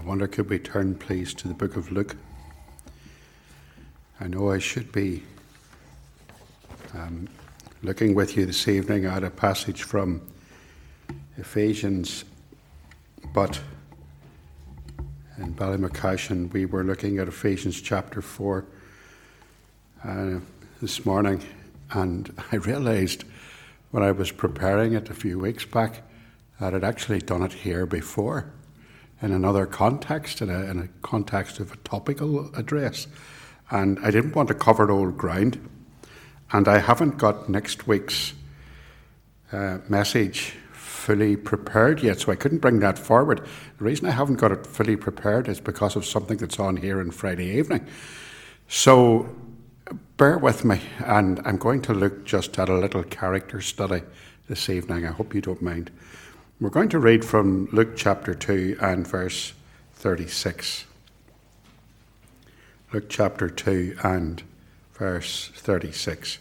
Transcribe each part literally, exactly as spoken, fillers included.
wonder, could we turn, please, to the book of Luke? I know I should be um, looking with you this evening at a passage from Ephesians, but in Ballymacashin we were looking at Ephesians chapter four uh, this morning, and I realised when I was preparing it a few weeks back that I'd actually done it here before in another context, in a, in a context of a topical address. And I didn't want to cover old ground. And I haven't got next week's uh, message fully prepared yet, so I couldn't bring that forward. The reason I haven't got it fully prepared is because of something that's on here on Friday evening. So bear with me, and I'm going to look just at a little character study this evening. I hope you don't mind. We're going to read from Luke chapter two and verse thirty-six. Luke chapter two and verse thirty-six.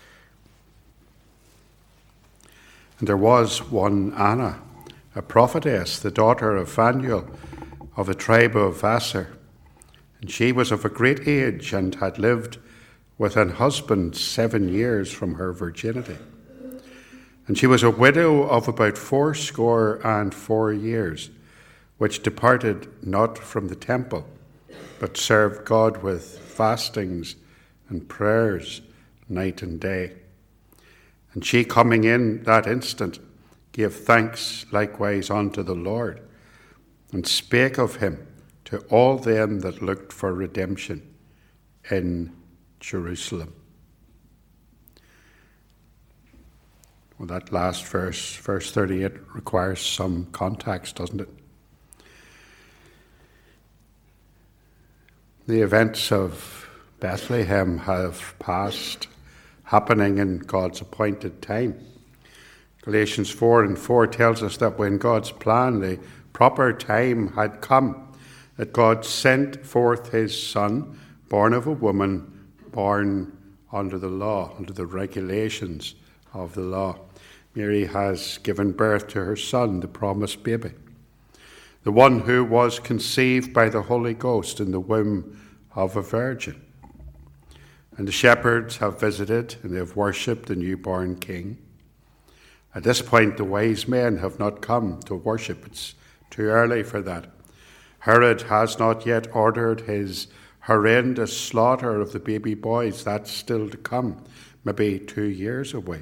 And there was one Anna, a prophetess, the daughter of Phanuel, of the tribe of Asher. And she was of a great age, and had lived with an husband seven years from her virginity. And she was a widow of about fourscore and four years, which departed not from the temple, but served God with fastings and prayers night and day. And she, coming in that instant, gave thanks likewise unto the Lord, and spake of him to all them that looked for redemption in Jerusalem. Well, that last verse, verse thirty-eight, requires some context, doesn't it? The events of Bethlehem have passed, happening in God's appointed time. Galatians four and four tells us that when God's plan, the proper time had come, that God sent forth his Son, born of a woman, born under the law, under the regulations of the law. Mary has given birth to her son, the promised baby, the one who was conceived by the Holy Ghost in the womb of a virgin. And the shepherds have visited, and they have worshipped the newborn king. At this point, the wise men have not come to worship. It's too early for that. Herod has not yet ordered his horrendous slaughter of the baby boys. That's still to come, maybe two years away.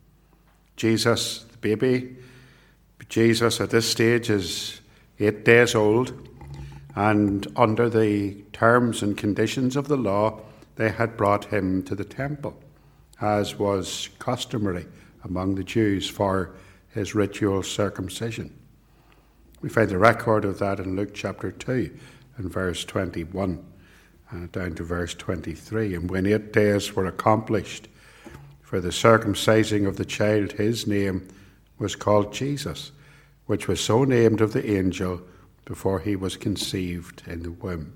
Jesus, the baby, Jesus at this stage is eight days old, and under the terms and conditions of the law, they had brought him to the temple, as was customary among the Jews for his ritual circumcision. We find the record of that in Luke chapter two and verse twenty-one, uh, down to verse twenty-three. And when eight days were accomplished for the circumcising of the child, his name was called Jesus, which was so named of the angel before he was conceived in the womb.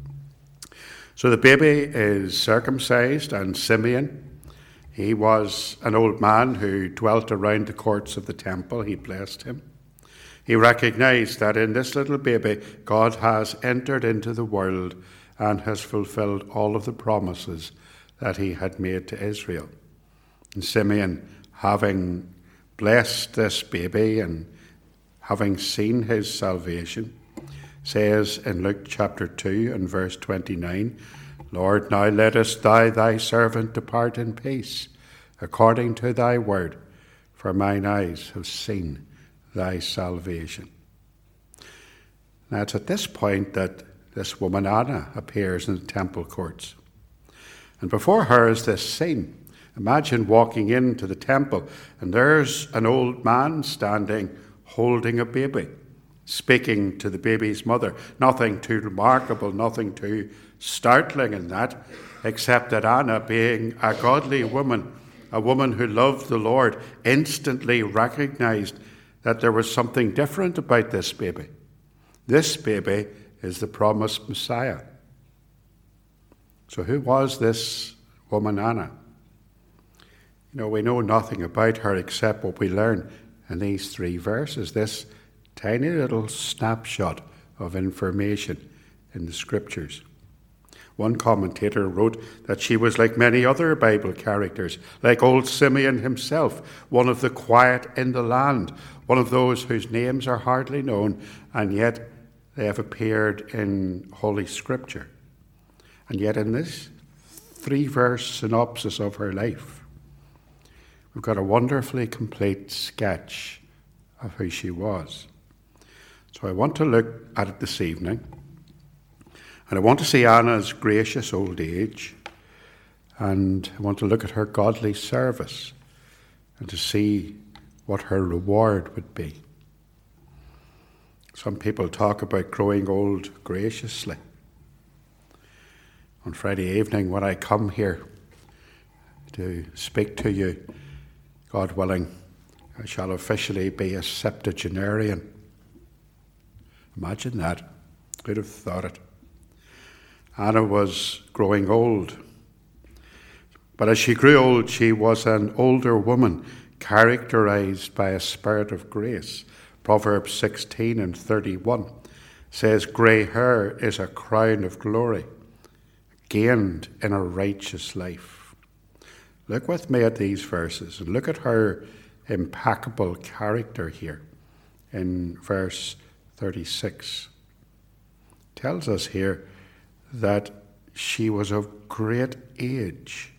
So the baby is circumcised, and Simeon, he was an old man who dwelt around the courts of the temple. He blessed him. He recognized that in this little baby, God has entered into the world and has fulfilled all of the promises that he had made to Israel. And Simeon, having blessed this baby and having seen his salvation, says in Luke chapter two and verse twenty-nine, Lord, now lettest thou thy servant depart in peace, according to thy word, for mine eyes have seen thy salvation. Now it's at this point that this woman Anna appears in the temple courts. And before her is this scene. Imagine walking into the temple, and there's an old man standing holding a baby, speaking to the baby's mother. Nothing too remarkable, nothing too startling in that, except that Anna, being a godly woman, a woman who loved the Lord, instantly recognized that there was something different about this baby. This baby is the promised Messiah. So who was this woman Anna? You know, we know nothing about her except what we learn in these three verses, this tiny little snapshot of information in the Scriptures. One commentator wrote that she was like many other Bible characters, like old Simeon himself, one of the quiet in the land, one of those whose names are hardly known, and yet they have appeared in Holy Scripture. And yet in this three-verse synopsis of her life, we've got a wonderfully complete sketch of who she was. So I want to look at it this evening. And I want to see Anna's gracious old age, and I want to look at her godly service and to see what her reward would be. Some people talk about growing old graciously. On Friday evening when I come here to speak to you, God willing, I shall officially be a septuagenarian. Imagine that. Who'd have thought it? Anna was growing old. But as she grew old, she was an older woman, characterized by a spirit of grace. Proverbs sixteen and thirty-one says, "Grey hair is a crown of glory, gained in a righteous life." Look with me at these verses and look at her impeccable character here in verse thirty-six. It tells us here that she was of great age,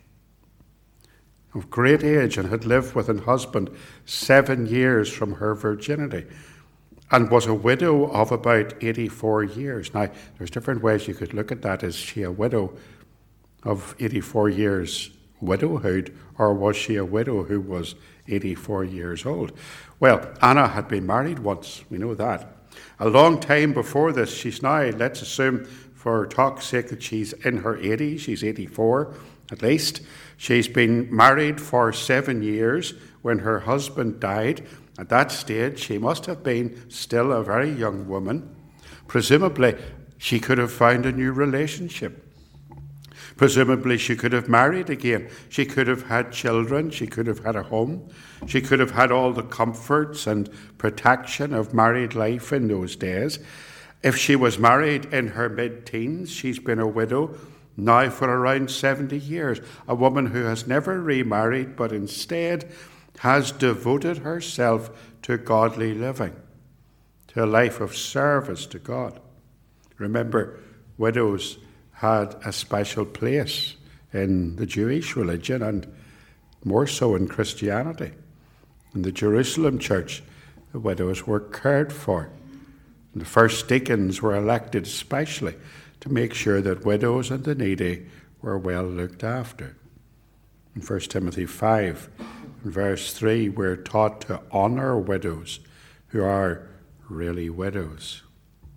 of great age, and had lived with an husband seven years from her virginity, and was a widow of about eighty-four years. Now, there's different ways you could look at that. Is she a widow of eighty-four years widowhood, or was she a widow who was eighty-four years old? Well, Anna had been married once, we know that. A long time before this, she's now, let's assume for talk's sake, that she's in her eighties, she's eighty-four at least. She's been married for seven years when her husband died. At that stage, she must have been still a very young woman. Presumably, she could have found a new relationship. Presumably, she could have married again. She could have had children. She could have had a home. She could have had all the comforts and protection of married life in those days. If she was married in her mid-teens, she's been a widow now for around seventy years. A woman who has never remarried, but instead has devoted herself to godly living, to a life of service to God. Remember, widows had a special place in the Jewish religion and more so in Christianity. In the Jerusalem church, the widows were cared for. And the first deacons were elected especially to make sure that widows and the needy were well looked after. In First Timothy five, in verse three, we're taught to honour widows who are really widows.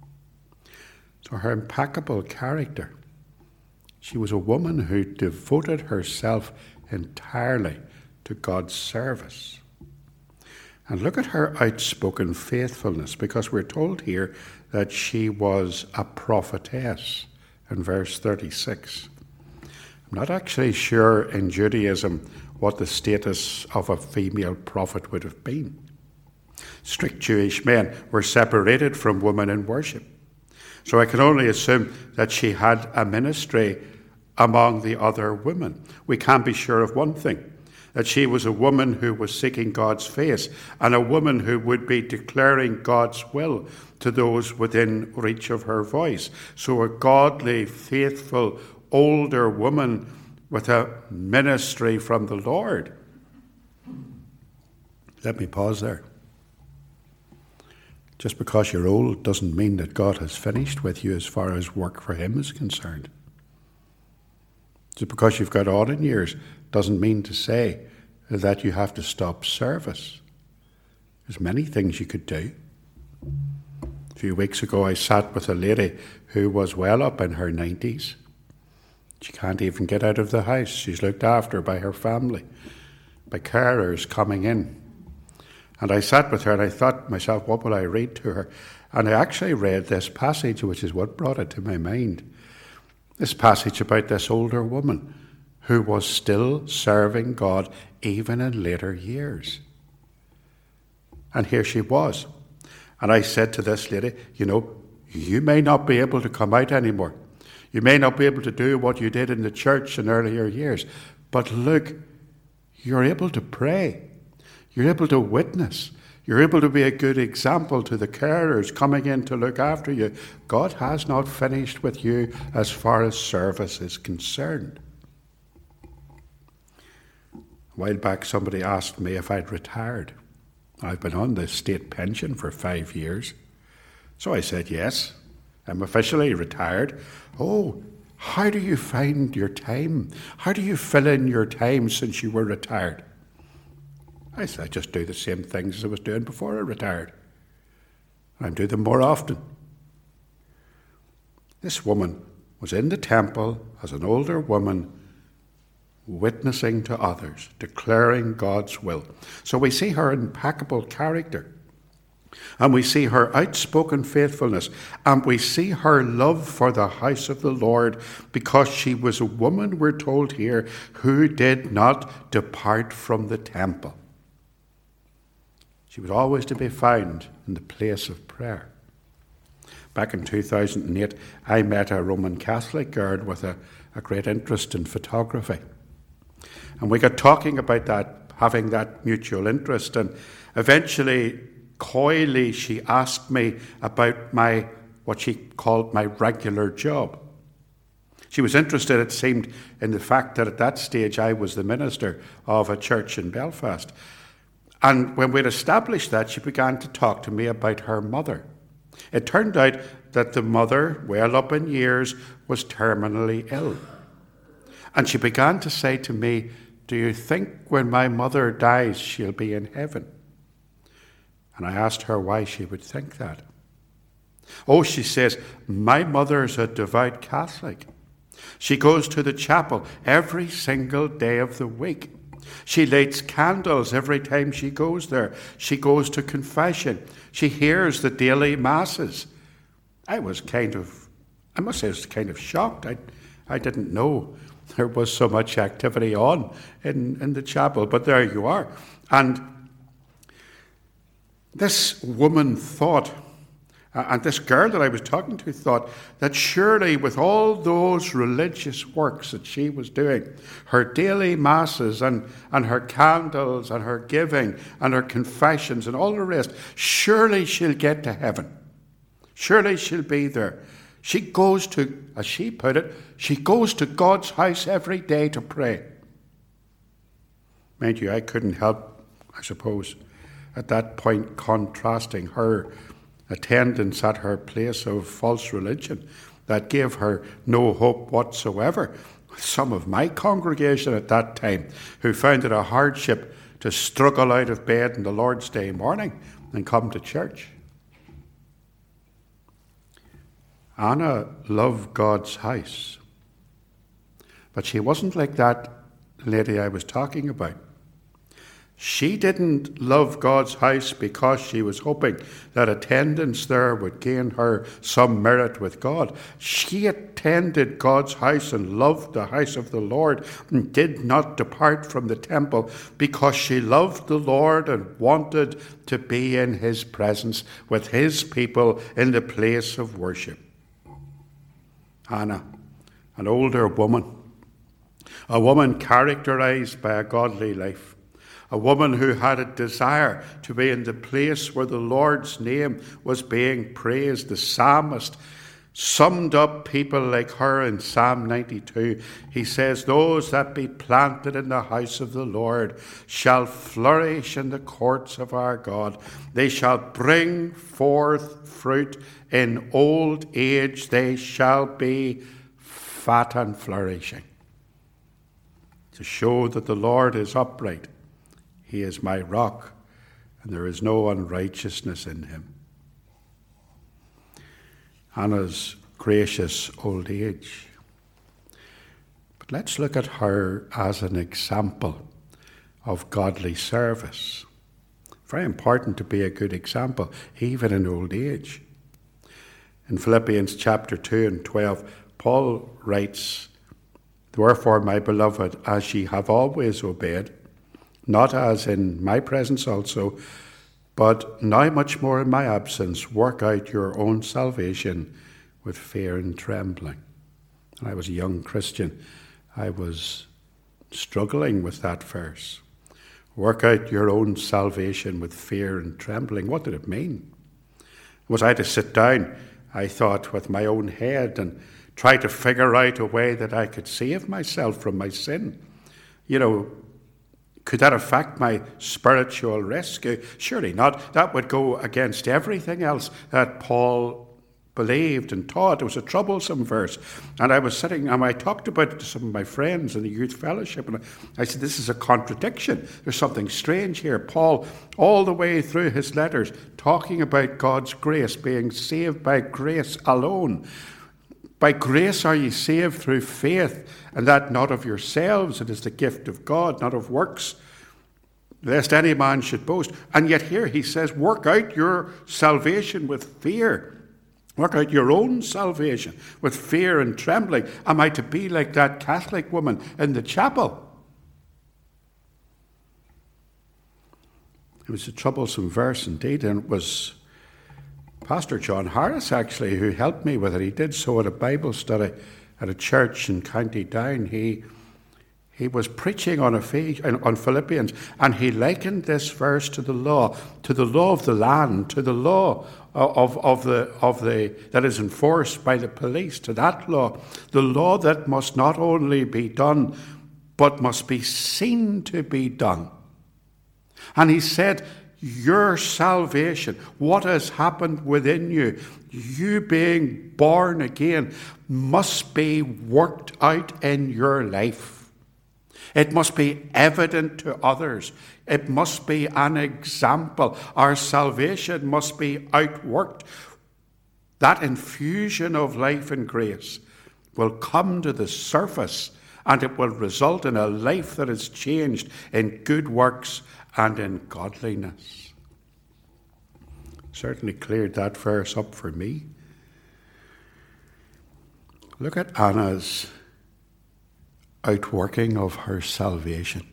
So her impeccable character, she was a woman who devoted herself entirely to God's service. And look at her outspoken faithfulness, because we're told here that she was a prophetess in verse thirty-six. I'm not actually sure in Judaism what the status of a female prophet would have been. Strict Jewish men were separated from women in worship. So I can only assume that she had a ministry among the other women. We can be sure of one thing, that she was a woman who was seeking God's face, and a woman who would be declaring God's will to those within reach of her voice. So a godly, faithful, older woman with a ministry from the Lord. Let me pause there. Just because you're old doesn't mean that God has finished with you as far as work for him is concerned. Just because you've got odd in years doesn't mean to say that you have to stop service. There's many things you could do. A few weeks ago I sat with a lady who was well up in her nineties. She can't even get out of the house. She's looked after by her family, by carers coming in. And I sat with her and I thought to myself, what will I read to her? And I actually read this passage, which is what brought it to my mind. This passage about this older woman who was still serving God even in later years. And here she was. And I said to this lady, you know, you may not be able to come out anymore. You may not be able to do what you did in the church in earlier years. But look, you're able to pray. You're able to witness. You're able to be a good example to the carers coming in to look after you. God has not finished with you as far as service is concerned. A while back, somebody asked me if I'd retired. I've been on the state pension for five years. So I said, yes, I'm officially retired. Oh, how do you find your time? How do you fill in your time since you were retired? I said, I just do the same things as I was doing before I retired. I do them more often. This woman was in the temple as an older woman, witnessing to others, declaring God's will. So we see her impeccable character, and we see her outspoken faithfulness, and we see her love for the house of the Lord, because she was a woman, we're told here, who did not depart from the temple. She was always to be found in the place of prayer. Back in two thousand eight, I met a Roman Catholic girl with a, a great interest in photography. And we got talking about that, having that mutual interest. And eventually, coyly, she asked me about my, what she called my regular job. She was interested, it seemed, in the fact that at that stage I was the minister of a church in Belfast. And when we'd established that, she began to talk to me about her mother. It turned out that the mother, well up in years, was terminally ill. And she began to say to me, do you think when my mother dies she'll be in heaven? And I asked her why she would think that. Oh, she says, my mother's a devout Catholic. She goes to the chapel every single day of the week. She lights candles every time she goes there. She goes to confession. She hears the daily masses. I was kind of, I must say I was kind of shocked. I, I didn't know there was so much activity on in, in the chapel, but there you are. And this woman thought, uh, and this girl that I was talking to thought, that surely with all those religious works that she was doing, her daily masses and, and her candles and her giving and her confessions and all the rest, surely she'll get to heaven. Surely she'll be there. She goes to, as she put it, she goes to God's house every day to pray. Mind you, I couldn't help, I suppose, at that point contrasting her attendance at her place of false religion that gave her no hope whatsoever. Some of my congregation at that time who found it a hardship to struggle out of bed on the Lord's Day morning and come to church. Anna loved God's house, but she wasn't like that lady I was talking about. She didn't love God's house because she was hoping that attendance there would gain her some merit with God. She attended God's house and loved the house of the Lord and did not depart from the temple because she loved the Lord and wanted to be in his presence with his people in the place of worship. Anna, an older woman, a woman characterized by a godly life, a woman who had a desire to be in the place where the Lord's name was being praised. The psalmist summed up people like her in Psalm ninety-two. He says, those that be planted in the house of the Lord shall flourish in the courts of our God. They shall bring forth fruit in old age. They shall be fat and flourishing. To show that the Lord is upright. He is my rock, and there is no unrighteousness in him. Anna's gracious old age. But let's look at her as an example of godly service. Very important to be a good example, even in old age. In Philippians chapter two and twelve, Paul writes, wherefore, my beloved, as ye have always obeyed, not as in my presence also, But now much more in my absence, work out your own salvation with fear and trembling. When I was a young Christian, I was struggling with that verse. Work out your own salvation with fear and trembling. What did it mean? Was I to sit down, I thought, with my own head and try to figure out a way that I could save myself from my sin? You know, could that affect my spiritual rescue? Surely not. That would go against everything else that Paul believed and taught. It was a troublesome verse. And I was sitting, and I talked about it to some of my friends in the youth fellowship, and I said, this is a contradiction. There's something strange here. Paul, all the way through his letters, talking about God's grace, being saved by grace alone. By grace are ye saved through faith, and that not of yourselves. It is the gift of God, not of works, lest any man should boast. And yet here he says, work out your salvation with fear. Work out your own salvation with fear and trembling. Am I to be like that Catholic woman in the chapel? It was a troublesome verse indeed, and it was Pastor John Harris, actually, who helped me with it. He did so at a Bible study at a church in County Down. He he was preaching on, a, on Philippians, and he likened this verse to the law, to the law of the land, to the law of, of, the, of the that is enforced by the police, to that law, the law that must not only be done, but must be seen to be done. And he said, your salvation, what has happened within you, you being born again, must be worked out in your life. It must be evident to others. It must be an example. Our salvation must be outworked. That infusion of life and grace will come to the surface, and it will result in a life that is changed in good works and in godliness. Certainly cleared that verse up for me. Look at Anna's outworking of her salvation.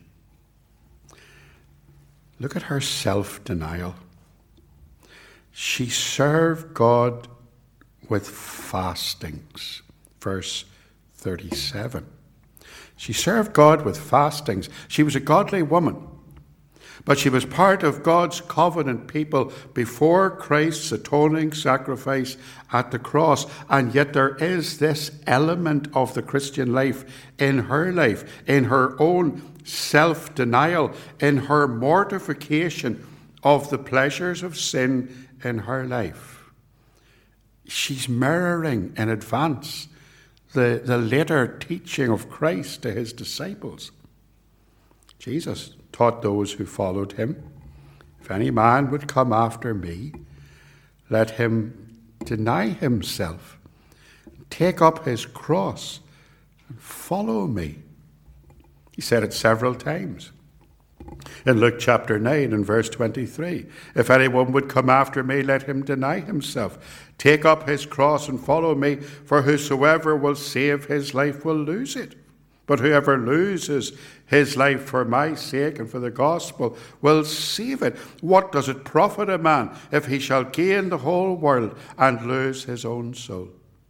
Look at her self-denial. She served God with fastings. Verse thirty-seven. She served God with fastings. She was a godly woman, but she was part of God's covenant people before Christ's atoning sacrifice at the cross. And yet there is this element of the Christian life in her life, in her own self-denial, in her mortification of the pleasures of sin in her life. She's mirroring in advance the, the later teaching of Christ to his disciples. Jesus taught those who followed him, if any man would come after me, let him deny himself, take up his cross, and follow me. He said it several times. In Luke chapter nine and verse twenty-three, if anyone would come after me, let him deny himself, take up his cross and follow me, for whosoever will save his life will lose it. But whoever loses his life for my sake and for the gospel will save it. What does it profit a man if he shall gain the whole world and lose his own soul?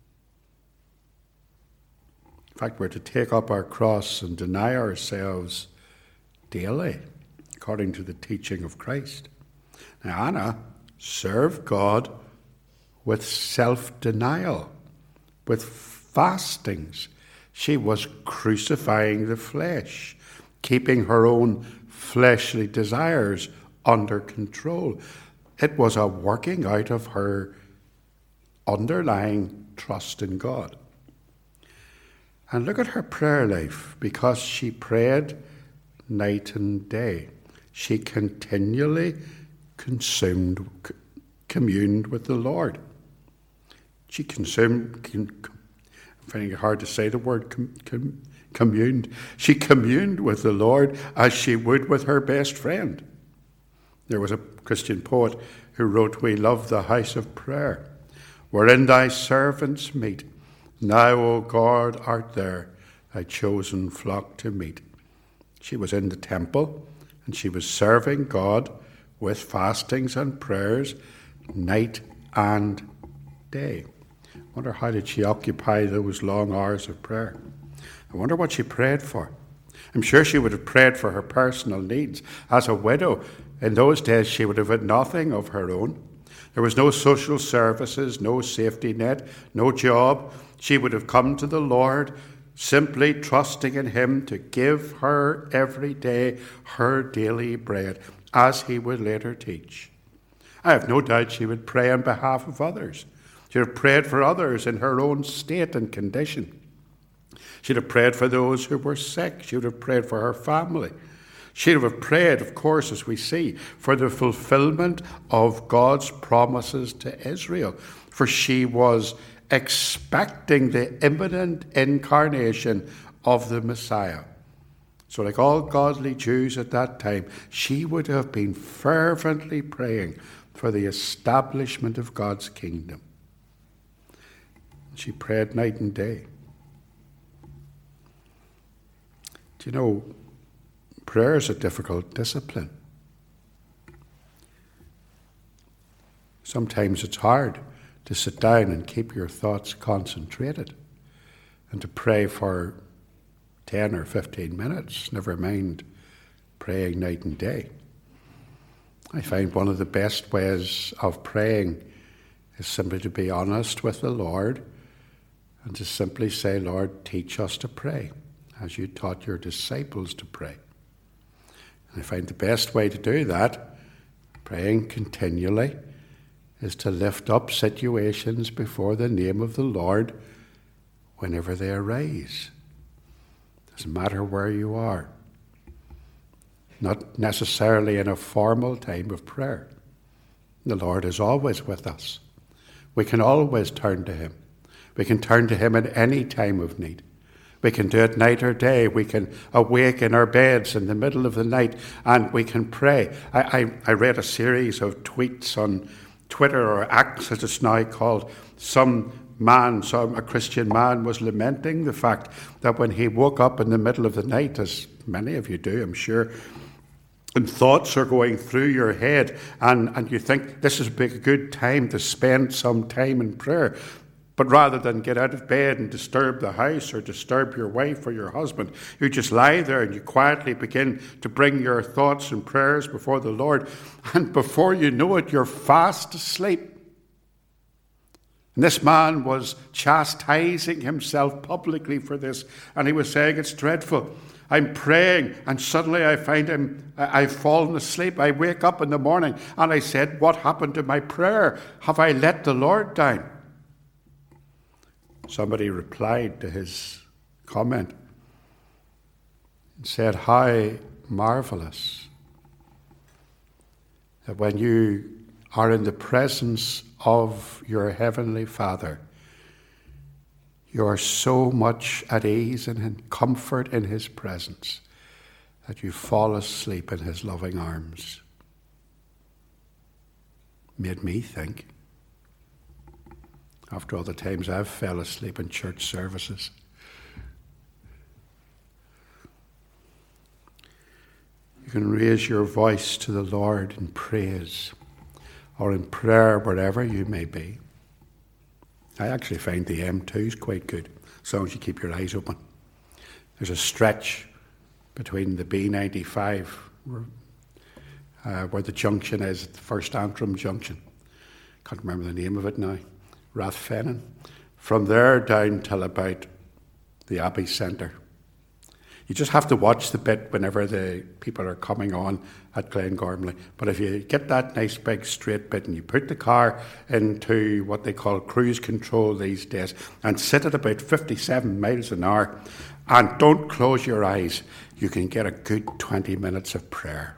In fact, we're to take up our cross and deny ourselves daily, according to the teaching of Christ. Now, Anna served God with self-denial, with fastings. She was crucifying the flesh, keeping her own fleshly desires under control. It was a working out of her underlying trust in God. And look at her prayer life, because she prayed night and day. She continually consumed, communed with the Lord. She consumed, I'm finding it hard to say the word com, com, communed. She communed with the Lord as she would with her best friend. There was a Christian poet who wrote, we love the house of prayer, wherein thy servants meet. Now, O God, art there, thy chosen flock to meet. She was in the temple, and she was serving God with fastings and prayers, night and day. I wonder how did she occupy those long hours of prayer? I wonder what she prayed for. I'm sure she would have prayed for her personal needs. As a widow, in those days, she would have had nothing of her own. There was no social services, no safety net, no job. She would have come to the Lord, simply trusting in him to give her every day her daily bread, as he would later teach. I have no doubt she would pray on behalf of others. She would have prayed for others in her own state and condition. She'd have prayed for those who were sick. She would have prayed for her family. She would have prayed, of course, as we see, for the fulfillment of God's promises to Israel. For she was expecting the imminent incarnation of the Messiah. So like all godly Jews at that time, she would have been fervently praying for the establishment of God's kingdom. She prayed night and day. Do you know, prayer is a difficult discipline. Sometimes it's hard to sit down and keep your thoughts concentrated and to pray for ten or fifteen minutes, never mind praying night and day. I find one of the best ways of praying is simply to be honest with the Lord and to simply say, Lord, teach us to pray as you taught your disciples to pray. And I find the best way to do that, praying continually, is to lift up situations before the name of the Lord whenever they arise. Doesn't matter where you are. Not necessarily in a formal time of prayer. The Lord is always with us. We can always turn to him. We can turn to him at any time of need. We can do it night or day. We can awake in our beds in the middle of the night and we can pray. I, I, I read a series of tweets on Twitter, or X as it's now called. Some man, some a Christian man, was lamenting the fact that when he woke up in the middle of the night, as many of you do, I'm sure, and thoughts are going through your head, and, and you think this is a big, good time to spend some time in prayer. But rather than get out of bed and disturb the house or disturb your wife or your husband, you just lie there and you quietly begin to bring your thoughts and prayers before the Lord. And before you know it, you're fast asleep. And this man was chastising himself publicly for this. And he was saying, it's dreadful. I'm praying and suddenly I find him, I've fallen asleep. I wake up in the morning and I said, what happened to my prayer? Have I let the Lord down? Somebody replied to his comment and said, how marvelous that when you are in the presence of your heavenly Father, you are so much at ease and in comfort in his presence that you fall asleep in his loving arms. Made me think. After all the times I've fell asleep in church services. You can raise your voice to the Lord in praise or in prayer wherever you may be. I actually find the M two is quite good, as long as you keep your eyes open. There's a stretch between the B ninety-five, uh, where the junction is, the first Antrim junction. Can't remember the name of it now. Rathfennan. From there down till about the Abbey Centre. You just have to watch the bit whenever the people are coming on at Glengormley. But if you get that nice big straight bit and you put the car into what they call cruise control these days and sit at about fifty-seven miles an hour and don't close your eyes, you can get a good twenty minutes of prayer.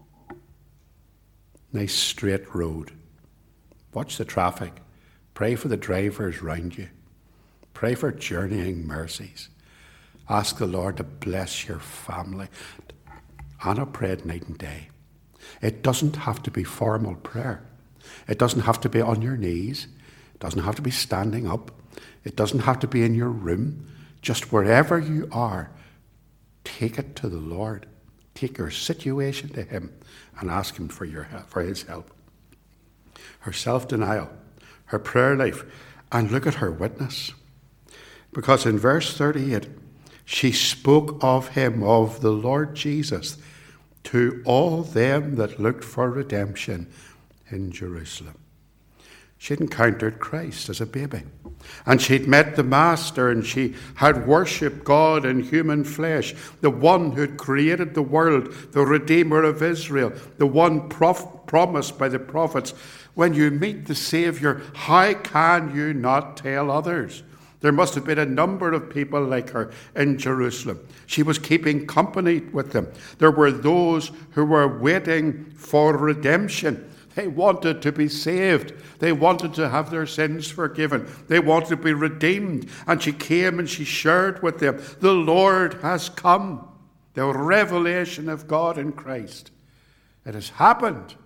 Nice straight road. Watch the traffic. Pray for the drivers round you. Pray for journeying mercies. Ask the Lord to bless your family. Anna prayed night and day. It doesn't have to be formal prayer. It doesn't have to be on your knees. It doesn't have to be standing up. It doesn't have to be in your room. Just wherever you are, take it to the Lord. Take your situation to him and ask him for, your help, for his help. Her self-denial, her prayer life, and look at her witness. Because in verse thirty-eight, she spoke of him, of the Lord Jesus, to all them that looked for redemption in Jerusalem. She'd encountered Christ as a baby, and she'd met the Master, and she had worshipped God in human flesh, the one who had created the world, the Redeemer of Israel, the one prof- promised by the prophets. When you meet the Saviour, how can you not tell others? There must have been a number of people like her in Jerusalem. She was keeping company with them. There were those who were waiting for redemption. They wanted to be saved. They wanted to have their sins forgiven. They wanted to be redeemed. And she came and she shared with them, the Lord has come. The revelation of God in Christ. It has happened.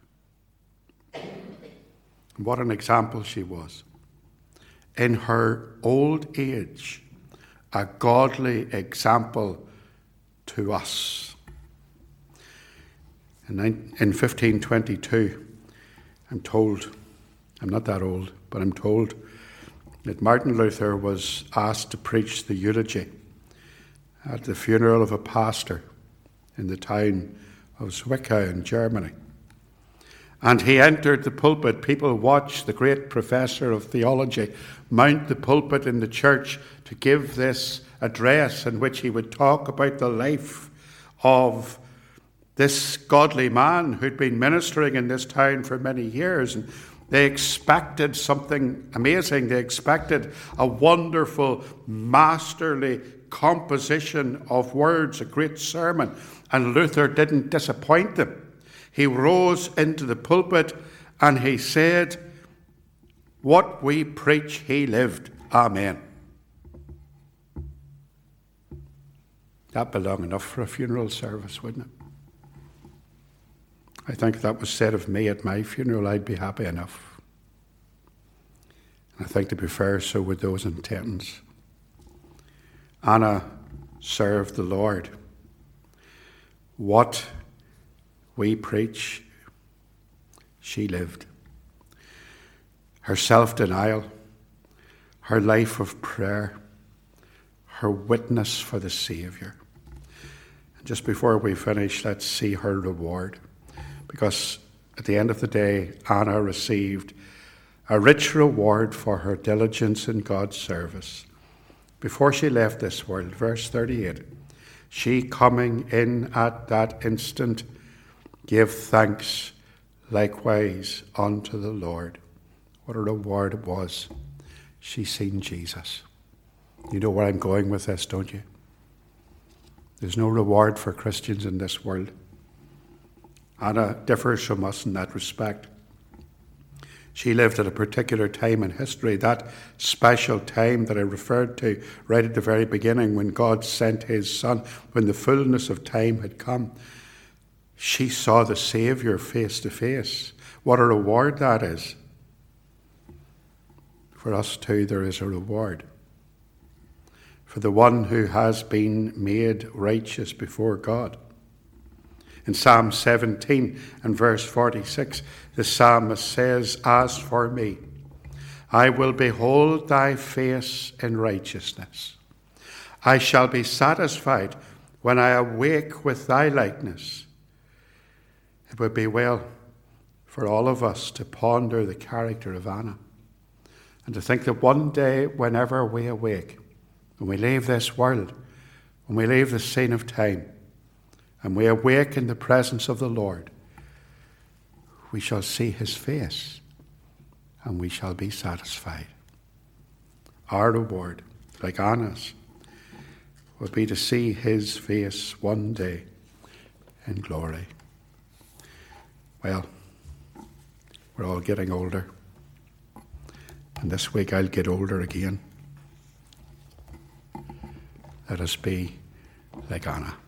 What an example she was. In her old age, a godly example to us. In fifteen twenty-two, I'm told, I'm not that old, but I'm told that Martin Luther was asked to preach the eulogy at the funeral of a pastor in the town of Zwickau in Germany. And he entered the pulpit. People watched the great professor of theology mount the pulpit in the church to give this address in which he would talk about the life of this godly man who'd been ministering in this town for many years. And they expected something amazing. They expected a wonderful, masterly composition of words, a great sermon. And Luther didn't disappoint them. He rose into the pulpit and he said, "What we preach, he lived. Amen." That'd be long enough for a funeral service, wouldn't it? I think if that was said of me at my funeral, I'd be happy enough. And I think, to be fair, so would those in attendance. Anna served the Lord. What we preach, she lived. Her self-denial, her life of prayer, her witness for the Saviour. And just before we finish, let's see her reward. Because at the end of the day, Anna received a rich reward for her diligence in God's service. Before she left this world, verse thirty-eight, she coming in at that instant gave thanks likewise unto the Lord. What a reward it was. She seen Jesus. You know where I'm going with this, don't you? There's no reward for Christians in this world. Anna differs from us in that respect. She lived at a particular time in history, that special time that I referred to right at the very beginning, when God sent his Son, when the fullness of time had come. She saw the Saviour face to face. What a reward that is. For us too, there is a reward. For the one who has been made righteous before God. In Psalm seventeen and verse forty-six, the psalmist says, "As for me, I will behold thy face in righteousness. I shall be satisfied when I awake with thy likeness." It would be well for all of us to ponder the character of Anna and to think that one day, whenever we awake, when we leave this world, when we leave the scene of time, and we awake in the presence of the Lord, we shall see his face and we shall be satisfied. Our reward, like Anna's, will be to see his face one day in glory. Well, we're all getting older. And this week I'll get older again. Let us be like Anna.